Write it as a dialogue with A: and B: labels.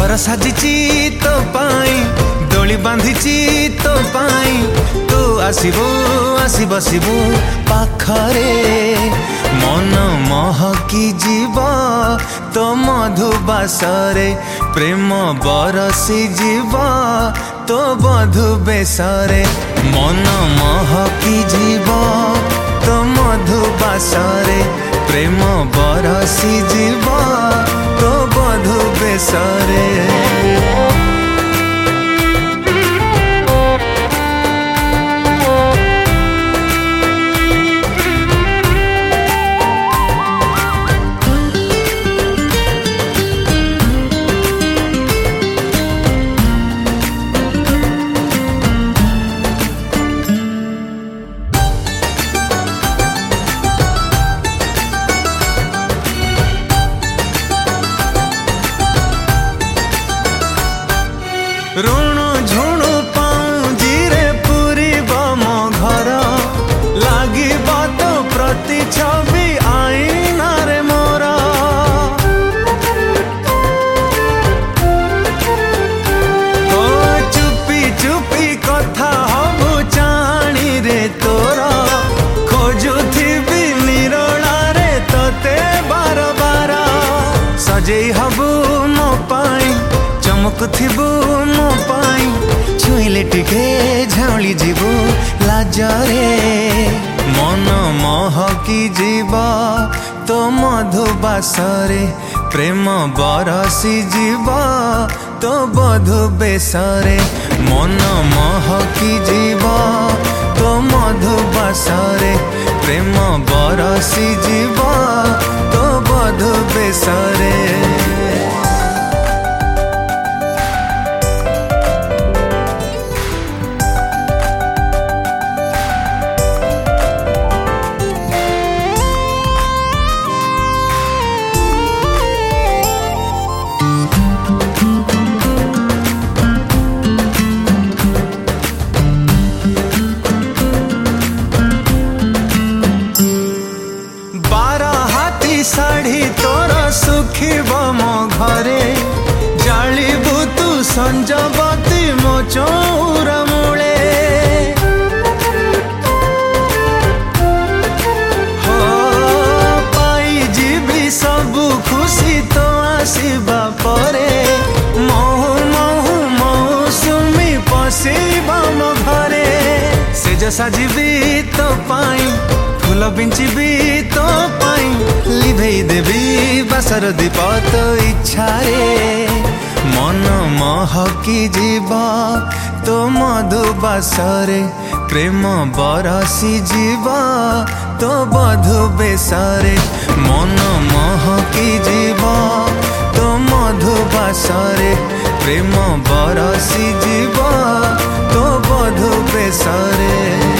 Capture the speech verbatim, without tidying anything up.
A: घर साजिची तो पाई दोली बांधिची तो पाई तू आसीबू आसी बसिबू पाखरे मन महकी जीव तो मधुबासरे प्रेम बरसी जीव तो बधु बेसरे मन महकी जीव तो मधुबासरे प्रेम बरसी जीव तो बधु बेसरे। ऋणु झुणु पाऊजी रे पूरी मो घर लगे तो प्रति छवि आईना रे मोर ओ चुपी चुपी कथा हबु जानी रे तोर खोजुथिबी निरोला रे तोते बार बार सजेई हबु मो पाई चमकुथिबु मो पाई छुईले टिके झाउली जीवु लाजरे मन महकी जीव तो मधुबासरे प्रेम बरसी जीव तो बधु बेसरे मन महकी जीव तो मधुबासरे प्रेम बरसी जीव तो बधु बेसरे। साड़ी तोर सुखीब मो घरे जालिबू तू संजबती मो चौर मूले हो पाई जीवी सबु खुशी तो आसीबा परे महु महु मौसुमी पशिबा मो घरे सेज साजिबी तो पाई फूल बिंचिबी तो पाई लिभेई देवी बासर दीप तो इच्छा रे मन महकी जीव तो मधुबासरे प्रेम बरसी जीव तो बधु बेसरे मन महकी जीव तो मधुबासरे प्रेम बरसी जीव तो बधु बेसरे।